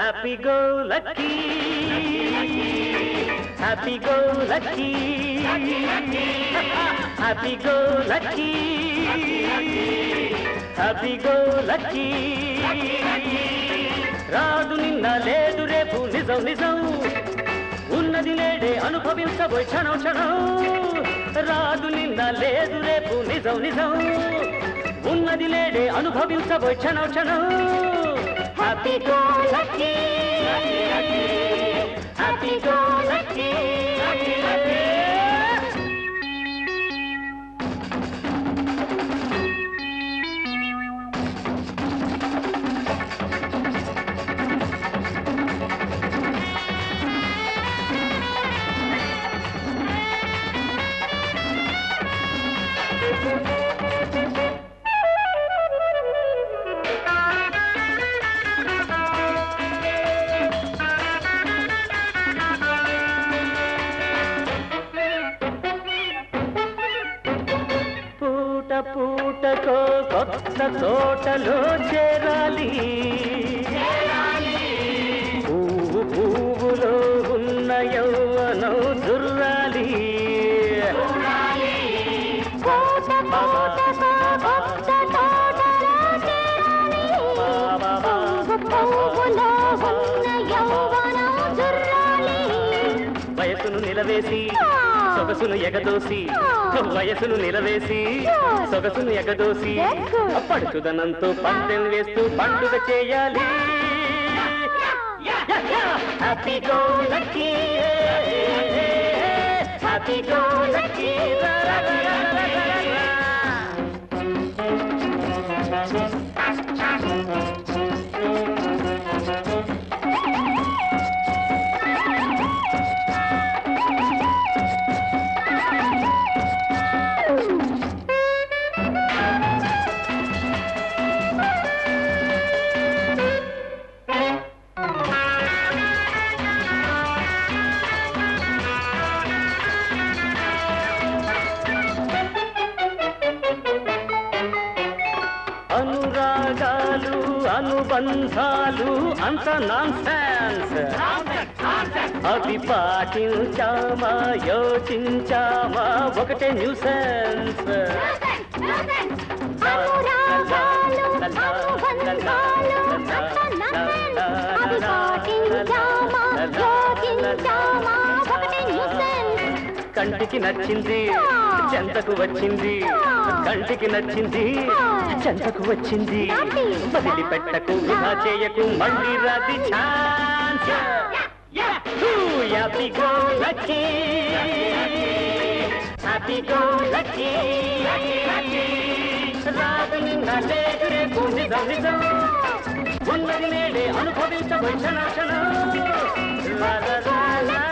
Happy go lucky, happy go lucky, happy go lucky, happy go lucky. రాదు నిన్న లేదు రేపు నిజం నిజం ఉన్నది నేడే అనుభవించబోయ్ క్షణం క్షణం రాదు నిన్న లేదు రేపు నిజం నిజం ఉన్నది నేడే అనుభవించబోయ్ క్షణం క్షణం happy go lucky happy go lucky పూటకో కొత్త తోటలో చేరాలి పువ్వు పువ్వులో ఉన్న యౌవనం దుర్రాలి వయసును నిలవేసి సొగసును ఎగదోసి వయసును నిలవేసి సొగసును ఎగదోసి పడుచుదనంతో పందెం వేస్తూ పండుగ చేయాలి happy go lucky happy go lucky అనురాగాలు అనుబంధాలు అంత నాన్సెన్స్ అవి పాటించామా యోచించామా ఒకటే న్యూసెన్స్ కంటికి నచ్చింది చెంతకు వచ్చింది కంటికి నచ్చింది చెంతకు వచ్చింది వదిలిపెట్టకు వృధా చేయకు మళ్ళీ రాది chance happy go lucky happy go lucky రాదు నిన్న లేదు రేపు నిజం నిజం ఉన్నది నేడే అనుభవించబోయ్ క్షణ క్షణం